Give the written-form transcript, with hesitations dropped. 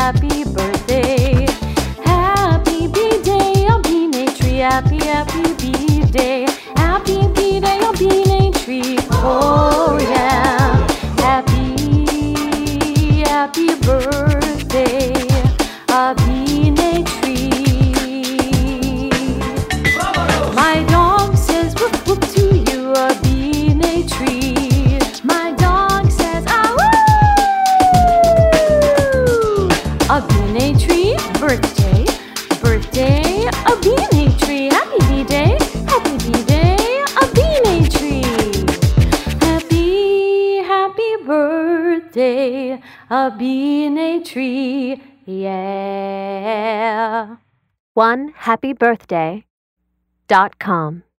happy birthday. Happy B-Day, a bean tree. Happy B-Day. Happy B-Day, a bean tree. Oh yeah. Happy birthday, a bean tree. My dog says whoop whoop to you, a bean tree. My dog says ah woo. A bean tree, birthday, birthday, a bean tree. Happy B-Day, happy B-Day, a bean tree. Happy birthday, a bean tree, yeah. OneHappyBirthday.com